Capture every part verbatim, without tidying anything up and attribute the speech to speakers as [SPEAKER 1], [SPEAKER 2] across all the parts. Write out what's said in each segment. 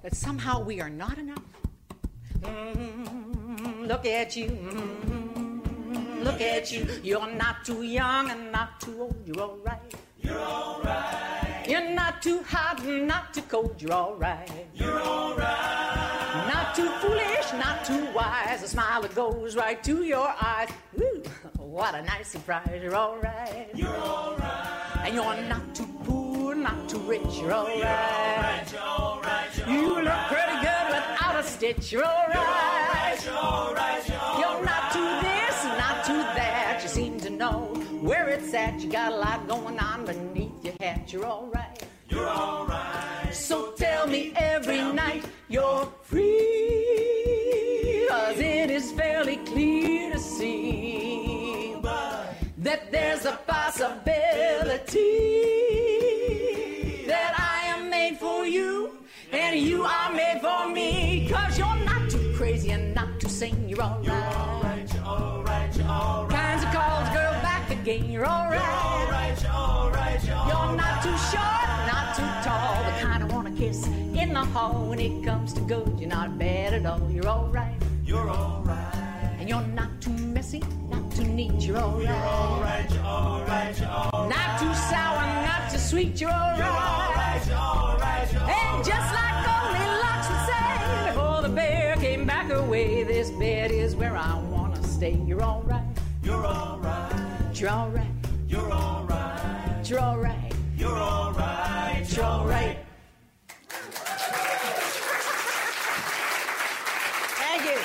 [SPEAKER 1] that somehow we are not enough. Mm, look at you. Mm, look at you. You're not too young and not too old. You're all right.
[SPEAKER 2] You're all right.
[SPEAKER 1] You're not too hot and not too cold. You're all right.
[SPEAKER 2] You're all right.
[SPEAKER 1] Not too foolish, not too wise. A smile that goes right to your eyes. Woo, what a nice surprise. You're all right.
[SPEAKER 2] You're all right.
[SPEAKER 1] And you're not too poor, not too rich. You're all right.
[SPEAKER 2] You're all right. You're all right.
[SPEAKER 1] You look pretty good without a stitch. You're all right.
[SPEAKER 2] You're all right. You're all right.
[SPEAKER 1] You're not too this, not too that. You seem to know where it's at. You got a lot going on beneath your hat. You're all right.
[SPEAKER 2] You're all right.
[SPEAKER 1] So tell me every night you're free, 'cause it is fairly clear to see that there's a possibility that I am made for you and you are made for me. 'Cause you're not too crazy and not too sane. You're all right.
[SPEAKER 2] You're all right. You're all right. You're all right.
[SPEAKER 1] Kinds of calls, girl, back again. You're all right.
[SPEAKER 2] You're all right. You're all right. You're all
[SPEAKER 1] You're
[SPEAKER 2] right.
[SPEAKER 1] not too short, not too tall. The kind I wanna kiss in the hall. When it comes to good, you're not bad at all. You're all right.
[SPEAKER 2] You're all right.
[SPEAKER 1] And you're not too messy, not too neat. You're all right.
[SPEAKER 2] You're all right. You're all right. You're all right.
[SPEAKER 1] Not too sour, not too sweet. You're all
[SPEAKER 2] You're all
[SPEAKER 1] right.
[SPEAKER 2] right. You're all right. You're all right.
[SPEAKER 1] And just like Goldilocks would say before the bear came back her way, this bed is where I wanna stay. You're all right.
[SPEAKER 2] You're all right.
[SPEAKER 1] You're all right.
[SPEAKER 2] You're all right.
[SPEAKER 1] You're all right.
[SPEAKER 2] You're all right.
[SPEAKER 1] You're all right. Thank you.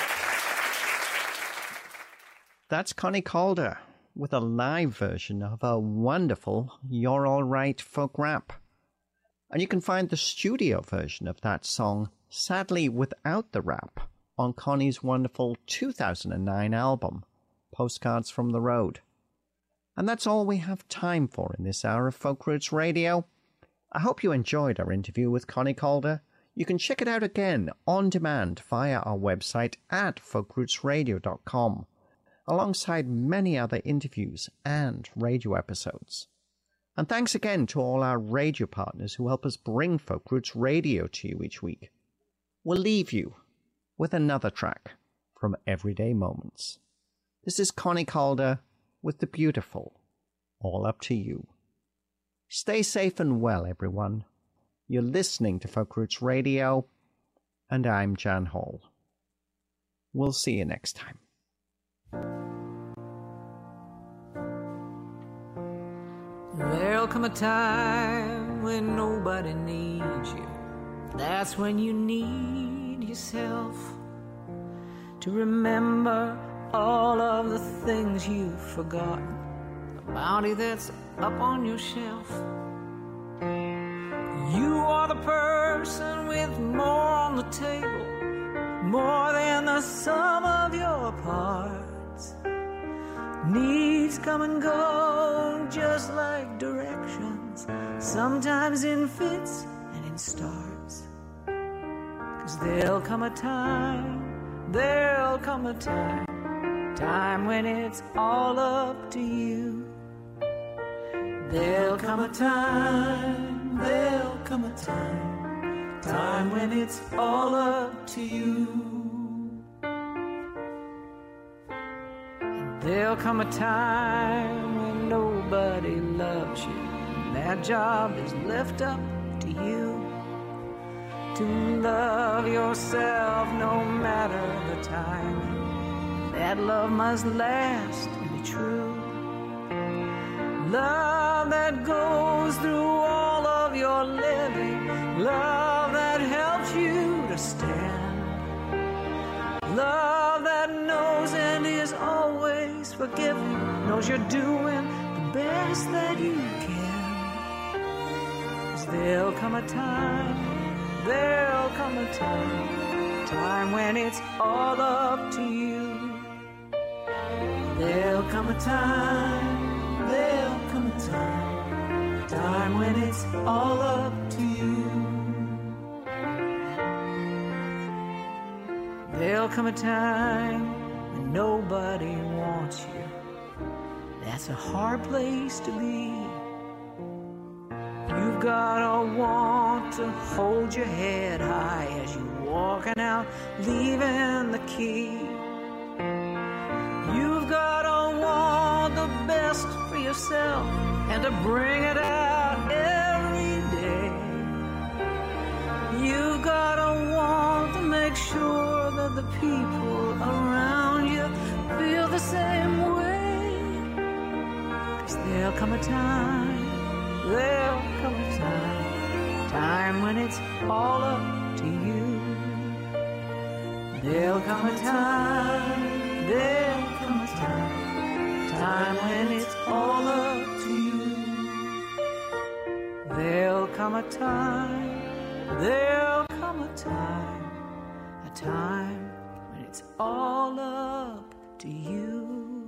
[SPEAKER 3] That's Connie Calder with a live version of a wonderful You're All Right folk rap. And you can find the studio version of that song, sadly without the rap, on Connie's wonderful two thousand nine album, Postcards from the Road. And that's all we have time for in this hour of Folk Roots Radio. I hope you enjoyed our interview with Connie Calder. You can check it out again on demand via our website at folk roots radio dot com, alongside many other interviews and radio episodes. And thanks again to all our radio partners who help us bring Folk Roots Radio to you each week. We'll leave you with another track from Everyday Moments. This is Connie Calder with the beautiful All Up to You. Stay safe and well, everyone. You're listening to Folk Roots Radio, and I'm Jan Hall. We'll see you next time.
[SPEAKER 4] There'll come a time when nobody needs you. That's when you need yourself to remember all of the things you've forgotten, the bounty that's up on your shelf. You are the person with more on the table, more than the sum of your parts. Needs come and go just like directions, sometimes in fits and in starts. 'Cause there'll come a time, there'll come a time, time when it's all up to you. There'll come a time, there'll come a time, time when it's all up to you. There'll come a time when nobody loves you, and that job is left up to you. To love yourself no matter the time, that love must last and be true. Love that goes through all of your living, love that helps you to stand. Love that knows and is always forgiving, knows you're doing the best that you can. 'Cause there'll come a time, there'll come a time, time when it's all up to you. There'll come a time, there'll come a time, time when it's all up to you. There'll come a time when nobody wants you. That's a hard place to be. You've gotta want to hold your head high as you walking out, leaving the key. You've gotta want the best for yourself and to bring it out every day. You've gotta want to make sure that the people around you feel the same way. 'Cause there'll come a time, there'll come a time, time when it's all up to you. There'll come a time, there'll come a time, time when it's all up to you. There'll come a time, there'll come a time, a time when it's all up to you.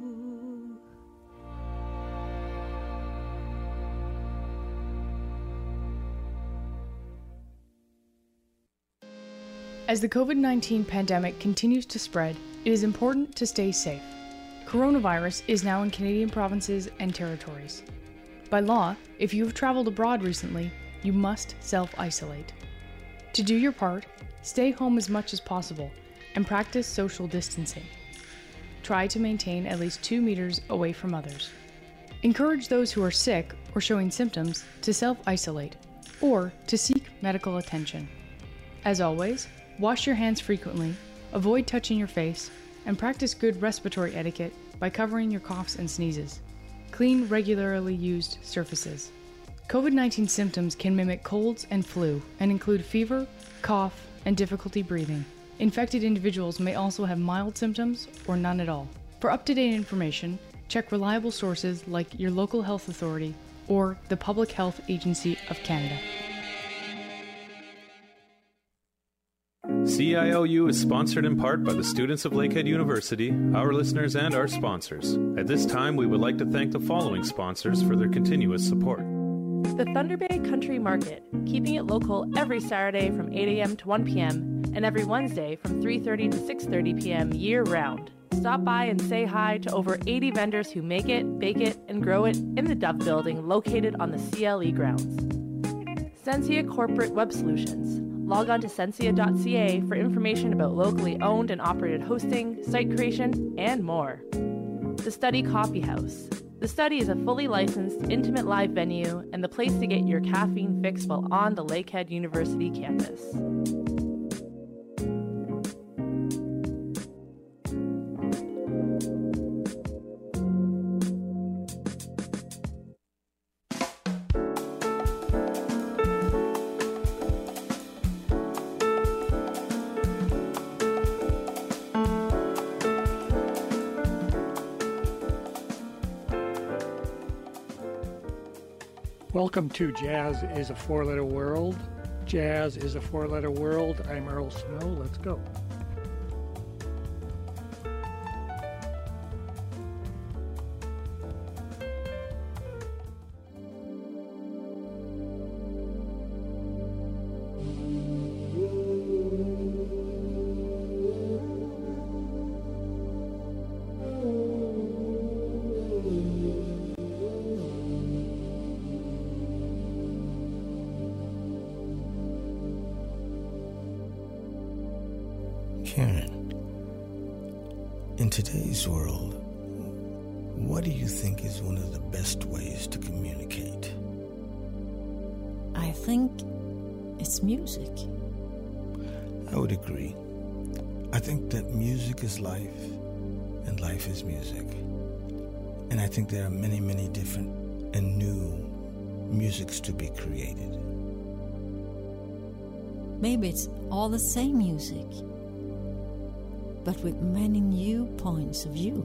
[SPEAKER 5] As the COVID nineteen pandemic continues to spread, it is important to stay safe. Coronavirus is now in Canadian provinces and territories. By law, if you have traveled abroad recently, you must self-isolate. To do your part, stay home as much as possible and practice social distancing. Try to maintain at least two meters away from others. Encourage those who are sick or showing symptoms to self-isolate or to seek medical attention. As always, wash your hands frequently, avoid touching your face, and practice good respiratory etiquette by covering your coughs and sneezes. Clean regularly used surfaces. COVID nineteen symptoms can mimic colds and flu and include fever, cough, and difficulty breathing. Infected individuals may also have mild symptoms or none at all. For up-to-date information, check reliable sources like your local health authority or the Public Health Agency of Canada.
[SPEAKER 6] C I O U is sponsored in part by the students of Lakehead University, our listeners, and our sponsors. At this time, we would like to thank the following sponsors for their continuous support.
[SPEAKER 7] The Thunder Bay Country Market, keeping it local every Saturday from eight a.m. to one p.m. and every Wednesday from three thirty to six thirty p.m. year-round. Stop by and say hi to over eighty vendors who make it, bake it, and grow it in the Dove Building located on the C L E grounds. Sensia Corporate Web Solutions. Log on to sensia dot c a for information about locally owned and operated hosting, site creation, and more. The Study Coffee House. The Study is a fully licensed, intimate live venue and the place to get your caffeine fix while on the Lakehead University campus.
[SPEAKER 8] Welcome to Jazz is a Four-Letter World. Jazz is a Four-Letter World. I'm Earl Snow. Let's go.
[SPEAKER 9] Karen, in today's world, what do you think is one of the best ways to communicate?
[SPEAKER 10] I think it's music.
[SPEAKER 9] I would agree. I think that music is life, and life is music. And I think there are many, many different and new musics to be created.
[SPEAKER 10] Maybe it's all the same music, but with many new points of view.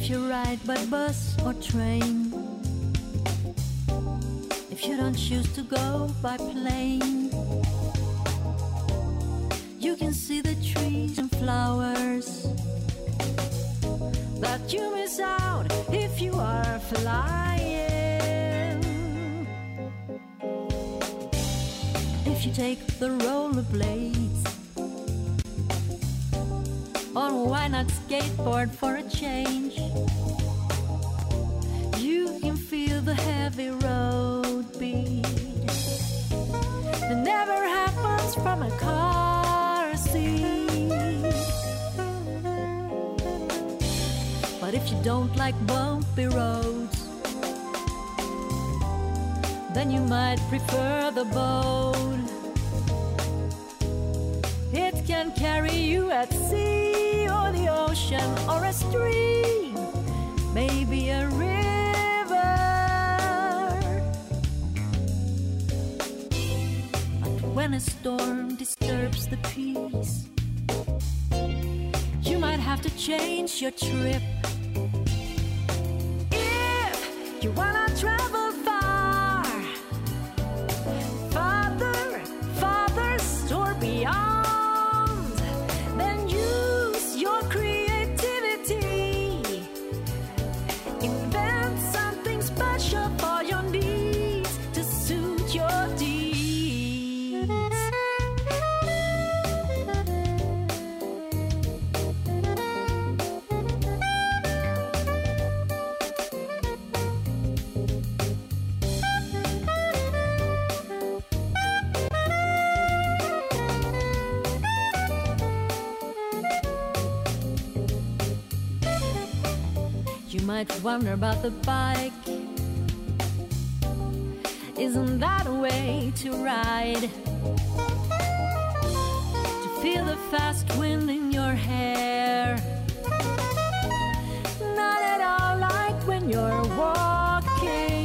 [SPEAKER 10] if you ride by bus or train, if you don't choose to go by plane, you can see the trees and flowers that you miss out if you are flying. If you take the rollerblades, or why not skateboard for a change, you can feel the heavy road beat that never happens from a car seat. But if you don't like bumpy roads, then you might prefer the boat. It can carry you at sea or the ocean or a stream, maybe a river. But when a storm disturbs the peace, you might have to change your trip. If you wanna travel far, farther, farthest or beyond, then use your creativity. Invent something special for your needs to suit your deeds. You might wonder about the bike. Isn't that a way to ride? To feel the fast wind in your hair. Not at all like when you're walking.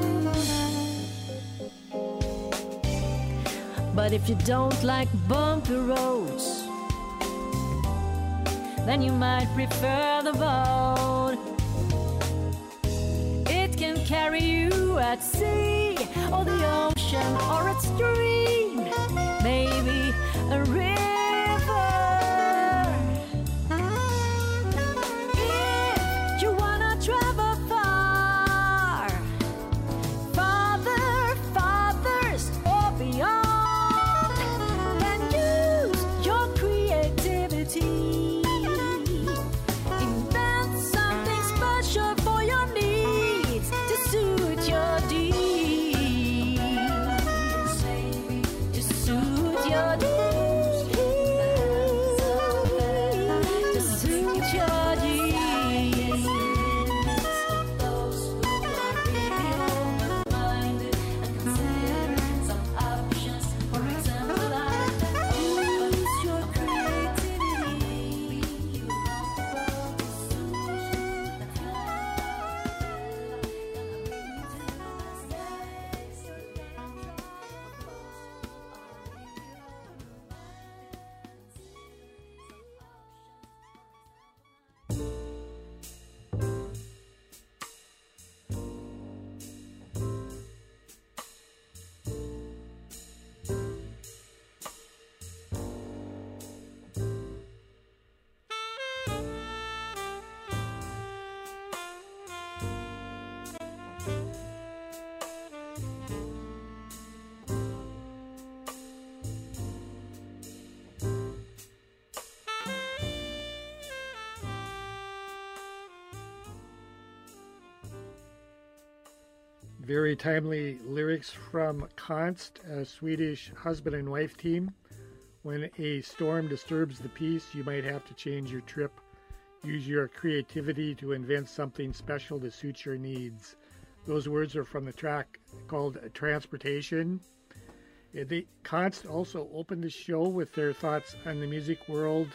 [SPEAKER 10] But if you don't like bumpy roads, then you might prefer the boat. It can carry you at sea or the ocean or a stream, maybe a river. If you wanna travel far, farther, farthest or beyond, then use your creativity. Invent something special for your needs to suit your deeds. To suit your deeds. To suit your deeds. Those who are really open-minded and consider some options. For example, like use your creativity. You know about the solution that
[SPEAKER 8] Very timely lyrics from Konst, a Swedish husband and wife team. When a storm disturbs the peace, you might have to change your trip. Use your creativity to invent something special to suit your needs. Those words are from the track called Transportation. The Konst also opened the show with their thoughts on the music world.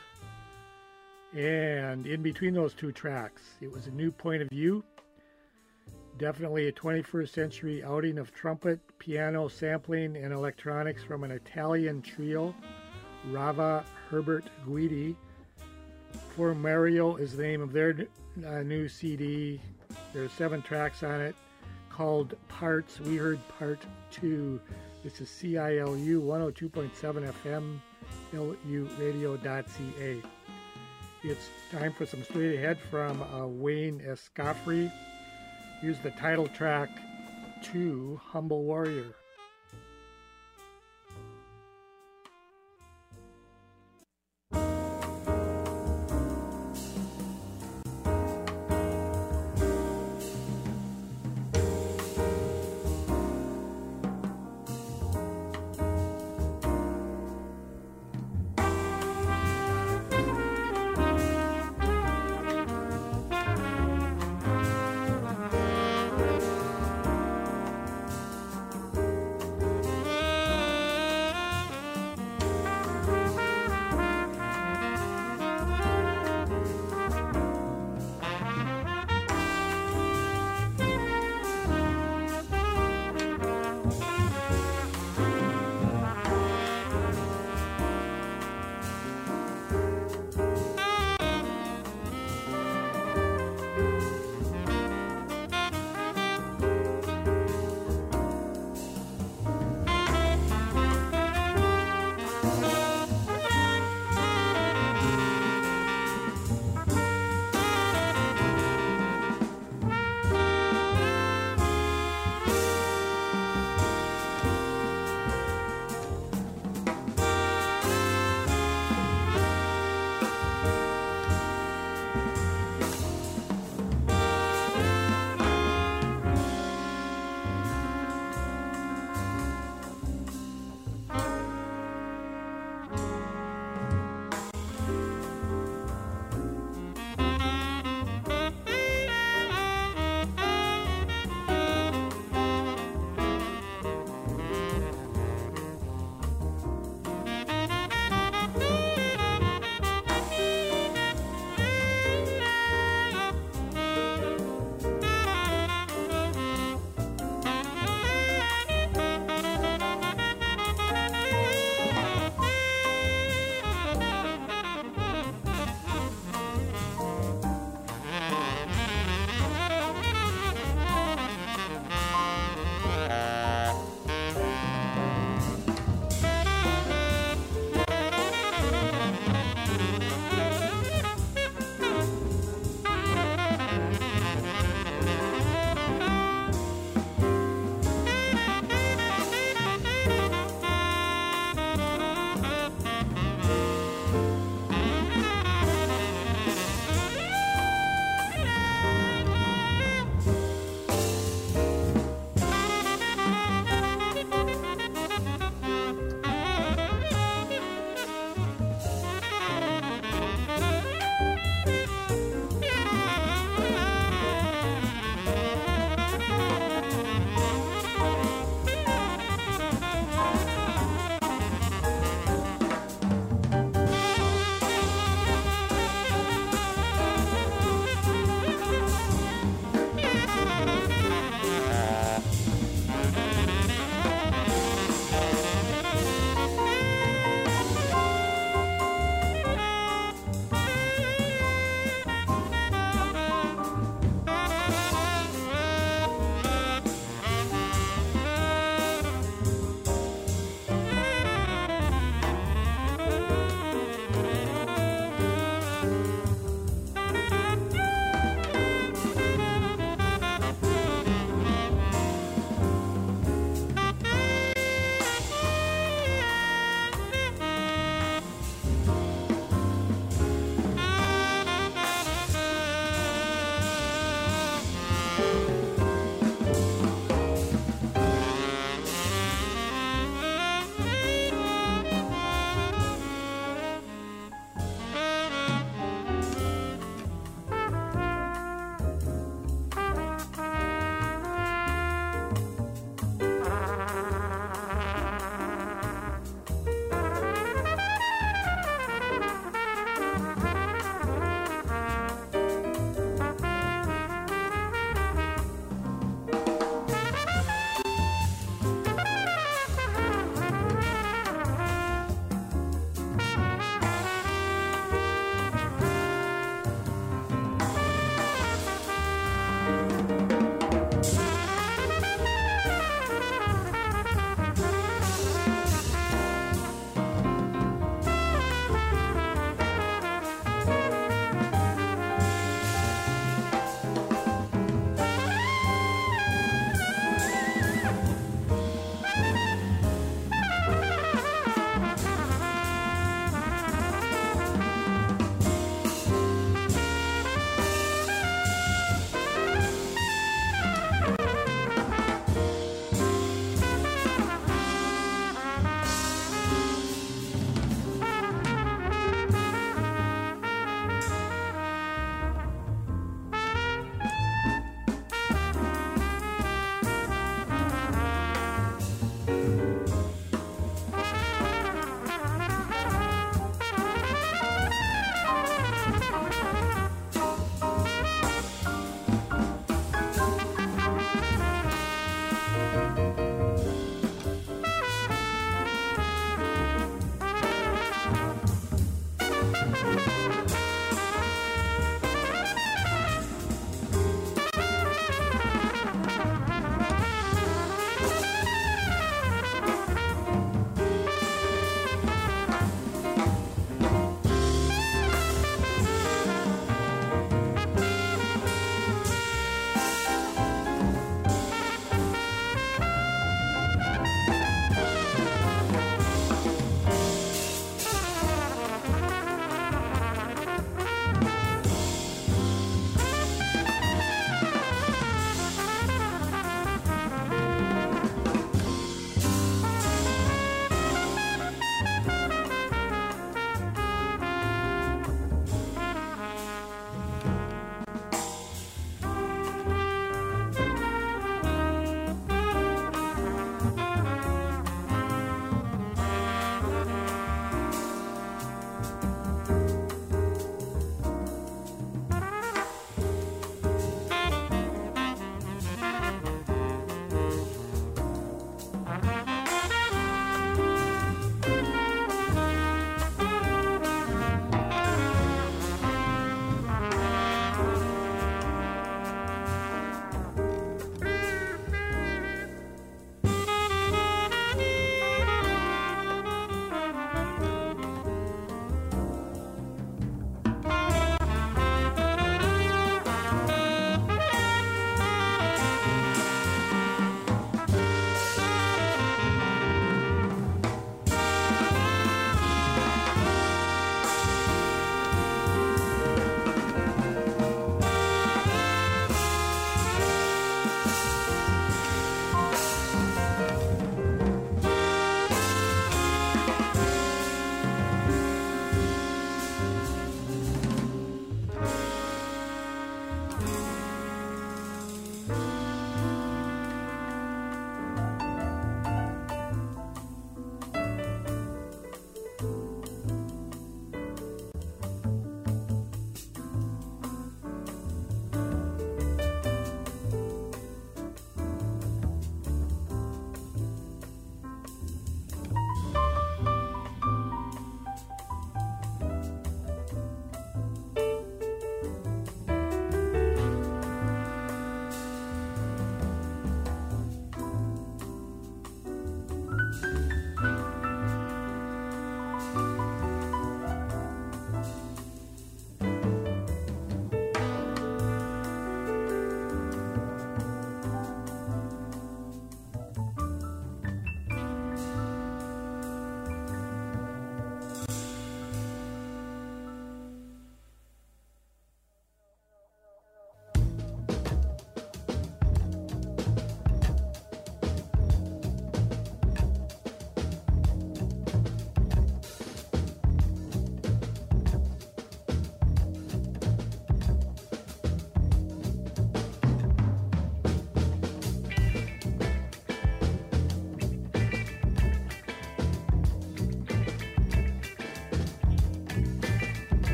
[SPEAKER 8] And in between those two tracks, it was a new point of view. Definitely a twenty-first century outing of trumpet, piano, sampling, and electronics from an Italian trio, Rava Herbert Guidi, For Mario is the name of their uh, new C D. There's seven tracks on it called Parts. We heard part two. This is C I L U one oh two point seven F M, L U radio dot C A. It's time for some straight ahead from uh, Wayne Escoffery. Here's the title track to Humble Warrior.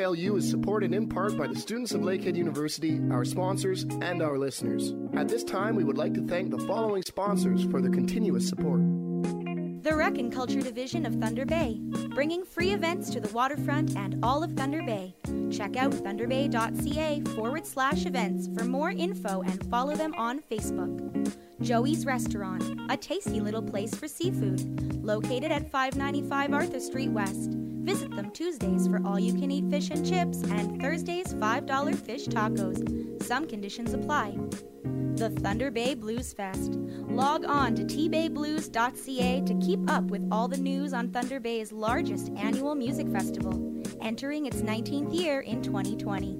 [SPEAKER 11] L U is supported in part by the students of Lakehead University, our sponsors, and our listeners. At this time, we would like to thank the following sponsors for their continuous support.
[SPEAKER 12] The Rec and Culture Division of Thunder Bay, bringing free events to the waterfront and all of Thunder Bay. Check out thunderbay.ca forward slash events for more info and follow them on Facebook. Joey's Restaurant, a tasty little place for seafood, located at five ninety-five Arthur Street West. Visit them Tuesdays for all-you-can-eat fish and chips and Thursdays five dollar fish tacos. Some conditions apply. The Thunder Bay Blues Fest. Log on to t bay blues dot c a to keep up with all the news on Thunder Bay's largest annual music festival, entering its nineteenth year in twenty twenty.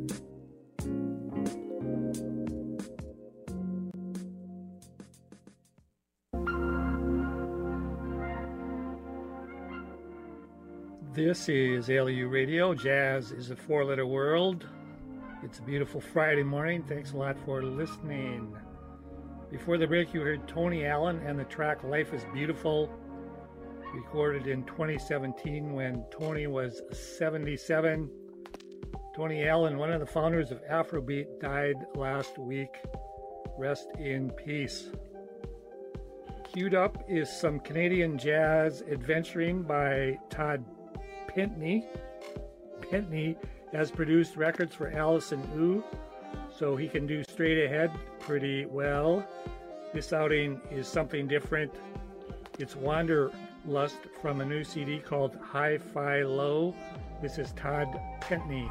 [SPEAKER 8] This is A L U Radio. Jazz is a four-letter world. It's a beautiful Friday morning. Thanks a lot for listening. Before the break, you heard Tony Allen and the track Life is Beautiful, recorded in twenty seventeen when Tony was seventy-seven. Tony Allen, one of the founders of Afrobeat, died last week. Rest in peace. Queued up is some Canadian jazz adventuring by Todd Pinkney. Pinkney has produced records for Allison Ooh, so he can do straight ahead pretty well. This outing is something different. It's Wanderlust from a new C D called Hi-Fi Low. This is Todd Pinkney.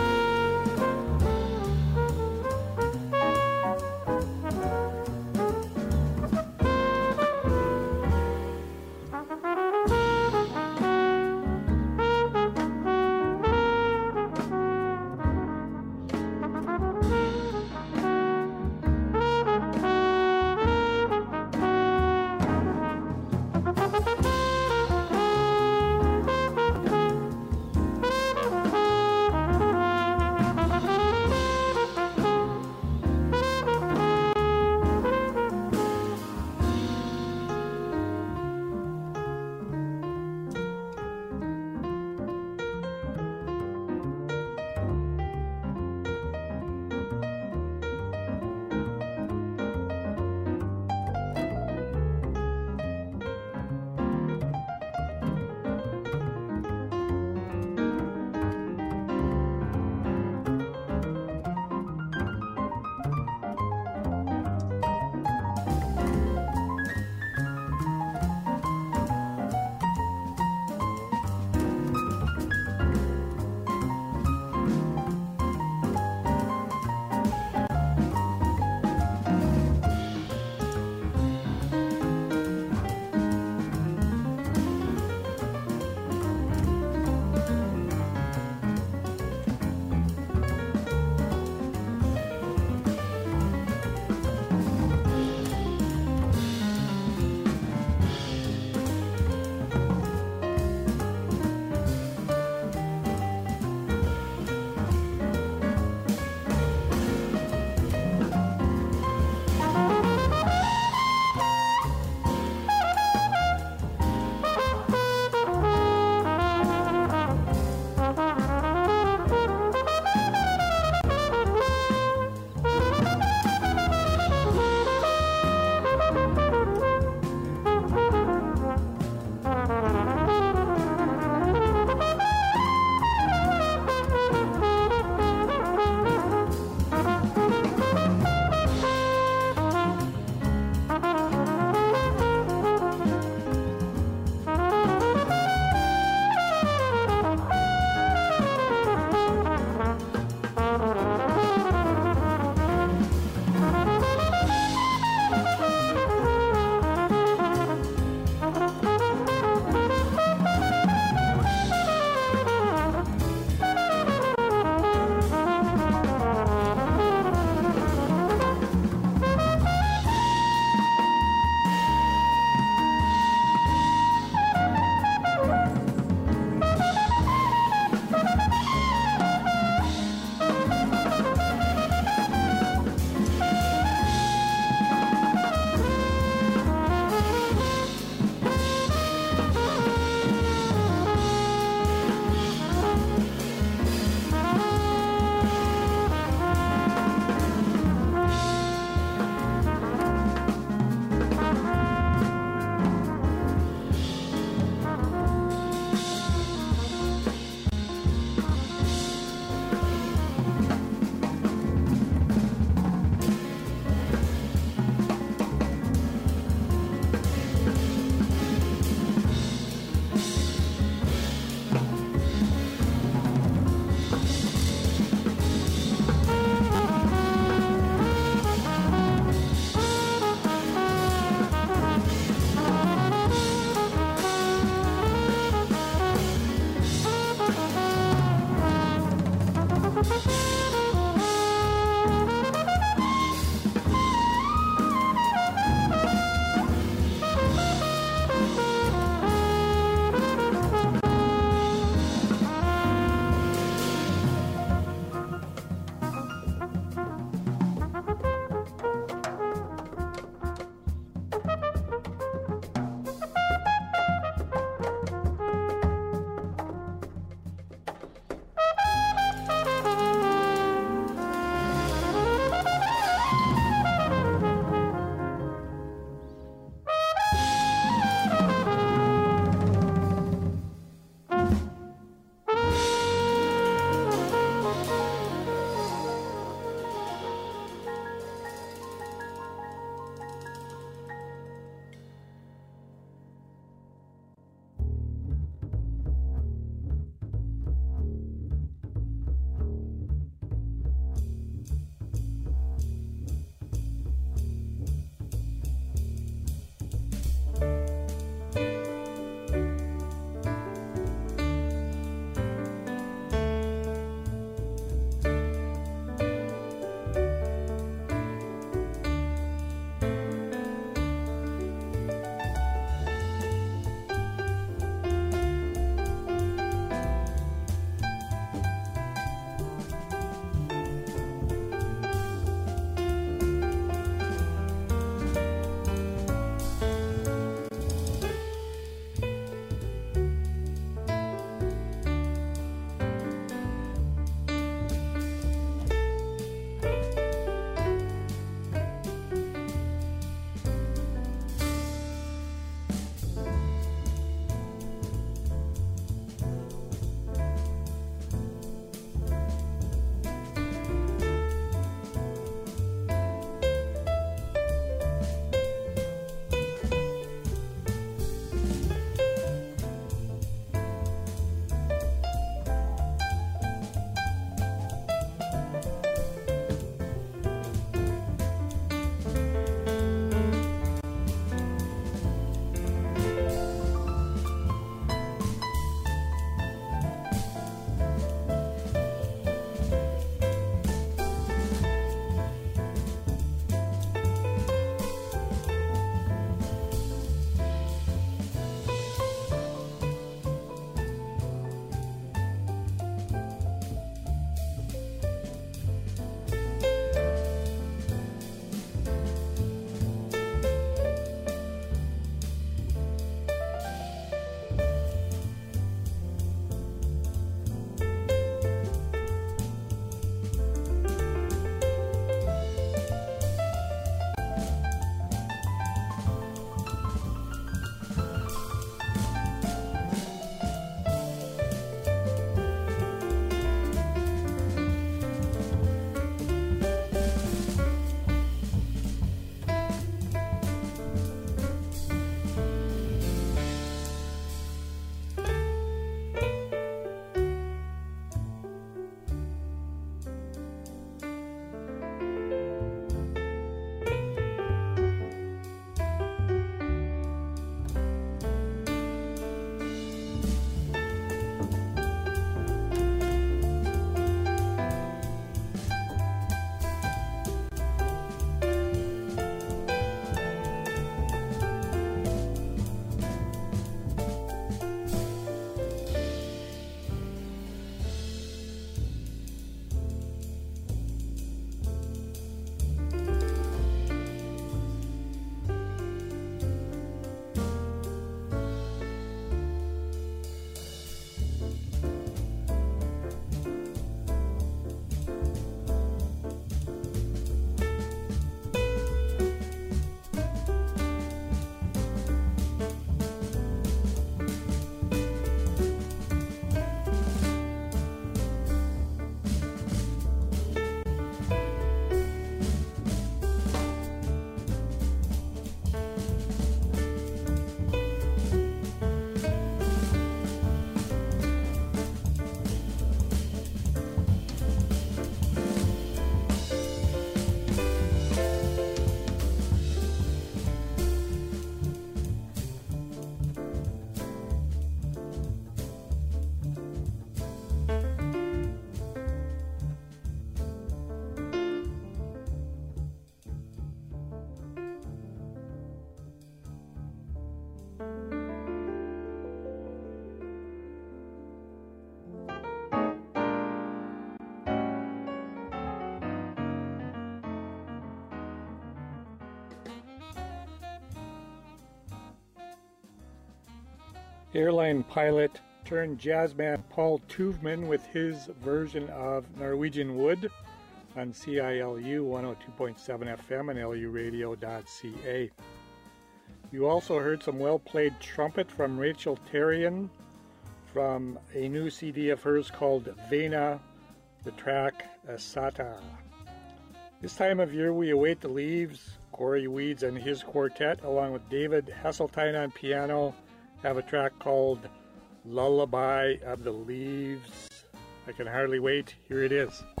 [SPEAKER 8] Airline pilot turned jazzman Paul Tuvman with his version of Norwegian Wood on C I L U one oh two point seven F M and L U radio dot C A. You also heard some well-played trumpet from Rachel Terrian from a new C D of hers called Vena, the track Asata. This time of year we await the leaves. Corey Weeds and his quartet, along with David Hesseltine on piano, have a track called Lullaby of the Leaves. I can hardly wait. Here it is.